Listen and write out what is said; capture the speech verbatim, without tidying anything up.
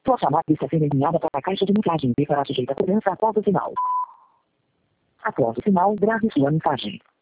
Sua chamada está sendo enviada para a caixa de mensagem e será sujeita a cobrança após o sinal. Após o sinal, grave sua mensagem.